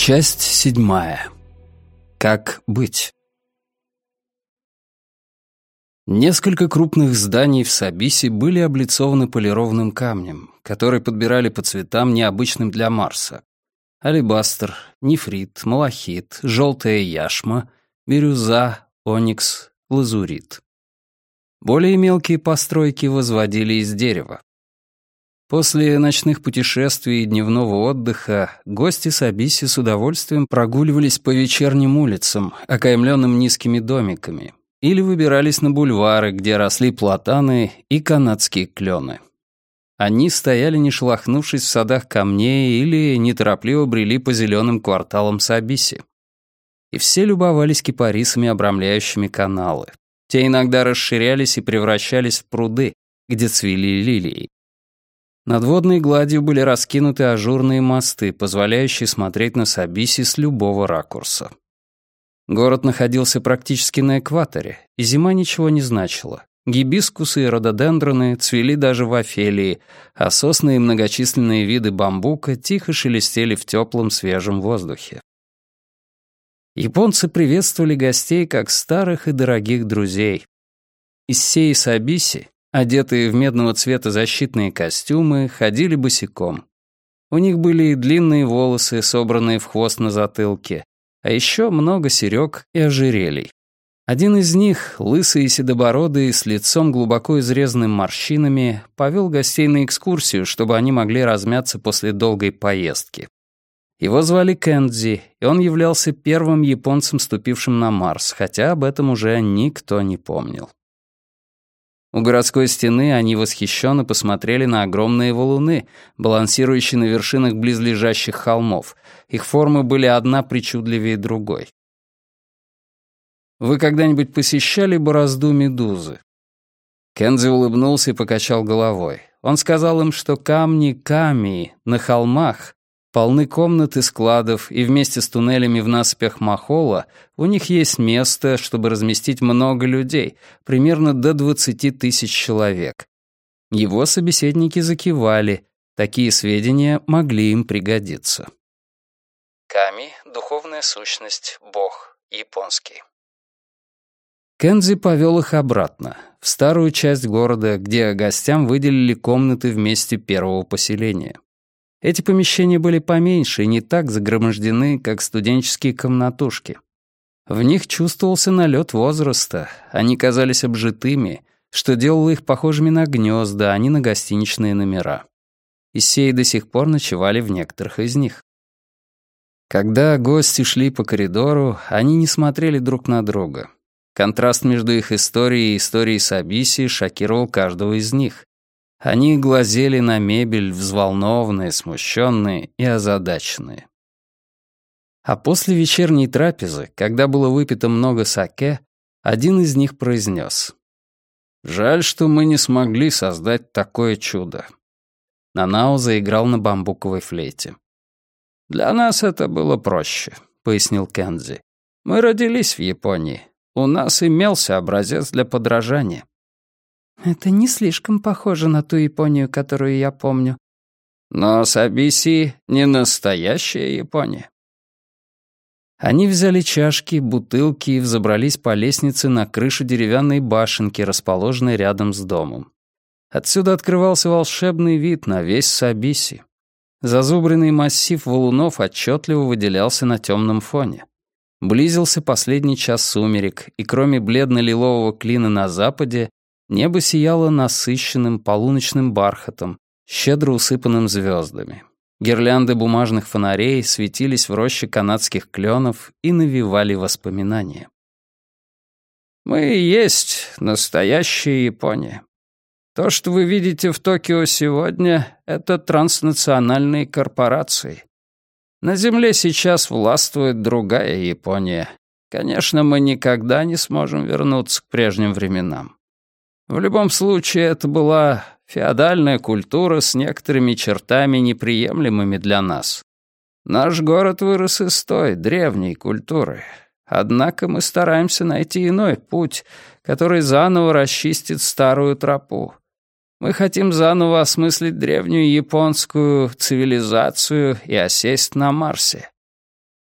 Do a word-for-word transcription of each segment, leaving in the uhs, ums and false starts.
Часть седьмая. Как быть? Несколько крупных зданий в Сабисе были облицованы полированным камнем, который подбирали по цветам, необычным для Марса. Алебастр, нефрит, малахит, желтая яшма, бирюза, оникс, лазурит. Более мелкие постройки возводили из дерева. После ночных путешествий и дневного отдыха гости Сабиси с удовольствием прогуливались по вечерним улицам, окаймленным низкими домиками, или выбирались на бульвары, где росли платаны и канадские клены. Они стояли, не шелохнувшись в садах камней, или неторопливо брели по зеленым кварталам Сабиси. И все любовались кипарисами, обрамляющими каналы. Те иногда расширялись и превращались в пруды, где цвели лилии. Над водной гладью были раскинуты ажурные мосты, позволяющие смотреть на Сабиси с любого ракурса. Город находился практически на экваторе, и зима ничего не значила. Гибискусы и рододендроны цвели даже в Офелии, а сосны и многочисленные виды бамбука тихо шелестели в теплом свежем воздухе. Японцы приветствовали гостей как старых и дорогих друзей. Issei и Сабиси, одетые в медного цвета защитные костюмы, ходили босиком. У них были и длинные волосы, собранные в хвост на затылке, а еще много серёг и ожерелий. Один из них, лысый и седобородый, с лицом глубоко изрезанным морщинами, повел гостей на экскурсию, чтобы они могли размяться после долгой поездки. Его звали Кэндзи, и он являлся первым японцем, ступившим на Марс, хотя об этом уже никто не помнил. У городской стены они восхищенно посмотрели на огромные валуны, балансирующие на вершинах близлежащих холмов. Их формы были одна причудливее другой. Вы когда-нибудь посещали борозду Медузы? Кэндзи улыбнулся и покачал головой. Он сказал им, что камни Ками на холмах полны комнат и складов, и вместе с туннелями в насыпях Махола у них есть место, чтобы разместить много людей, примерно до двадцати тысяч человек. Его собеседники закивали, такие сведения могли им пригодиться. Ками — духовная сущность, бог, японский. Кэндзи повел их обратно, в старую часть города, где гостям выделили комнаты в месте первого поселения. Эти помещения были поменьше и не так загромождены, как студенческие комнатушки. В них чувствовался налет возраста, они казались обжитыми, что делало их похожими на гнезда, а не на гостиничные номера. Issei до сих пор ночевали в некоторых из них. Когда гости шли по коридору, они не смотрели друг на друга. Контраст между их историей и историей Сабиси шокировал каждого из них. Они глазели на мебель, взволнованные, смущенные и озадаченные. А после вечерней трапезы, когда было выпито много саке, один из них произнес: «Жаль, что мы не смогли создать такое чудо». Нанао заиграл на бамбуковой флейте. «Для нас это было проще», — пояснил Кэндзи. «Мы родились в Японии. У нас имелся образец для подражания». «Это не слишком похоже на ту Японию, которую я помню». «Но Сабиси — не настоящая Япония». Они взяли чашки, бутылки и взобрались по лестнице на крышу деревянной башенки, расположенной рядом с домом. Отсюда открывался волшебный вид на весь Сабиси. Зазубренный массив валунов отчетливо выделялся на темном фоне. Близился последний час сумерек, и кроме бледно-лилового клина на западе, небо сияло насыщенным полуночным бархатом, щедро усыпанным звездами. Гирлянды бумажных фонарей светились в роще канадских кленов и навевали воспоминания. «Мы и есть настоящая Япония. То, что вы видите в Токио сегодня, — это транснациональные корпорации. На Земле сейчас властвует другая Япония. Конечно, мы никогда не сможем вернуться к прежним временам. В любом случае, это была феодальная культура с некоторыми чертами, неприемлемыми для нас. Наш город вырос из той древней культуры. Однако мы стараемся найти иной путь, который заново расчистит старую тропу. Мы хотим заново осмыслить древнюю японскую цивилизацию и осесть на Марсе.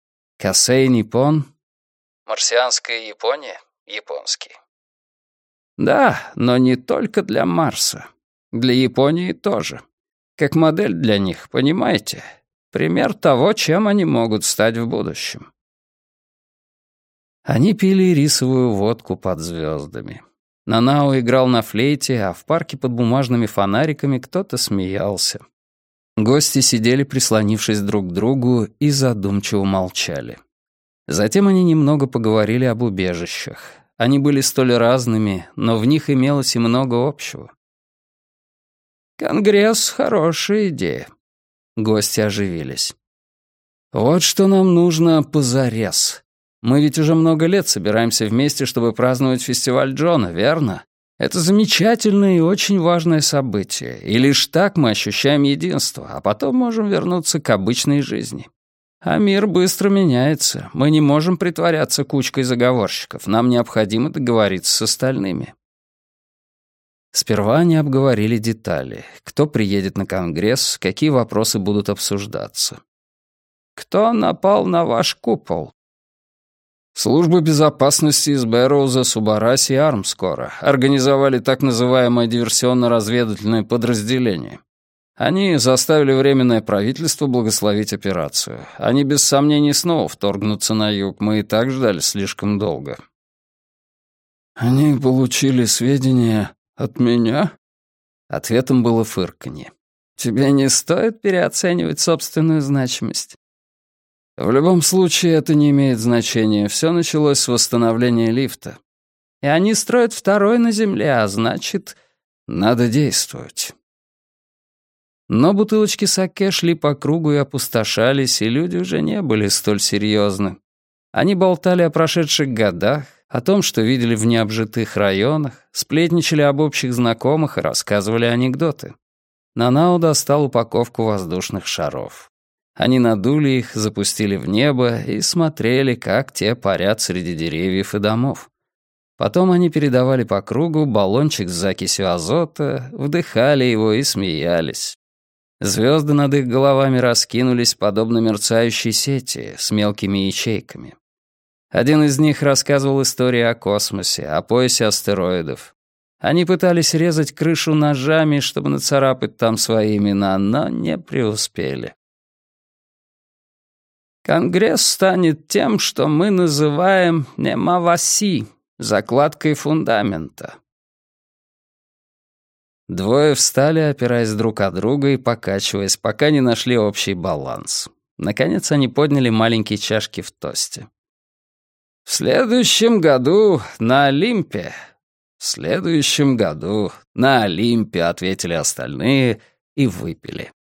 Косей Ниппон. Марсианская Япония, японский. Да, но не только для Марса. Для Японии тоже. Как модель для них, понимаете? Пример того, чем они могут стать в будущем. Они пили рисовую водку под звездами. Нанао играл на флейте, а в парке под бумажными фонариками кто-то смеялся. Гости сидели, прислонившись друг к другу, и задумчиво молчали. Затем они немного поговорили об убежищах. Они были столь разными, но в них имелось и много общего. «Конгресс — хорошая идея». Гости оживились. «Вот что нам нужно позарез. Мы ведь уже много лет собираемся вместе, чтобы праздновать фестиваль Джона, верно? Это замечательное и очень важное событие, и лишь так мы ощущаем единство, а потом можем вернуться к обычной жизни. А мир быстро меняется. Мы не можем притворяться кучкой заговорщиков. Нам необходимо договориться с остальными». Сперва они обговорили детали. Кто приедет на конгресс, какие вопросы будут обсуждаться. «Кто напал на ваш купол?» Службы безопасности из Бэрроуза, Субараси и Армскора организовали так называемое диверсионно-разведывательное подразделение. Они заставили Временное правительство благословить операцию. Они без сомнений снова вторгнутся на юг, мы и так ждали слишком долго. «Они получили сведения от меня?» Ответом было фырканье. «Тебе не стоит переоценивать собственную значимость». В любом случае, это не имеет значения. Все началось с восстановления лифта. И они строят второй на Земле, а значит, надо действовать. Но бутылочки саке шли по кругу и опустошались, и люди уже не были столь серьезны. Они болтали о прошедших годах, о том, что видели в необжитых районах, сплетничали об общих знакомых и рассказывали анекдоты. Нанао достал упаковку воздушных шаров. Они надули их, запустили в небо и смотрели, как те парят среди деревьев и домов. Потом они передавали по кругу баллончик с закисью азота, вдыхали его и смеялись. Звезды над их головами раскинулись, подобно мерцающей сети, с мелкими ячейками. Один из них рассказывал истории о космосе, о поясе астероидов. Они пытались резать крышу ножами, чтобы нацарапать там свои имена, но не преуспели. Конгресс станет тем, что мы называем немаваси, закладкой фундамента. Двое встали, опираясь друг от друга и покачиваясь, пока не нашли общий баланс. Наконец они подняли маленькие чашки в тосте. «В следующем году на Олимпе...» «В следующем году на Олимпе», — ответили остальные и выпили.